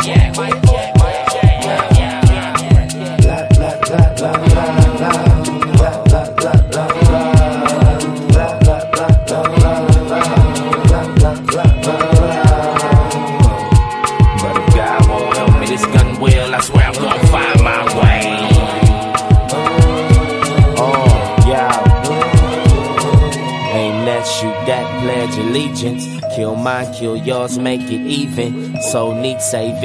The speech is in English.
Kill mine, kill yours, make it even. So need saving.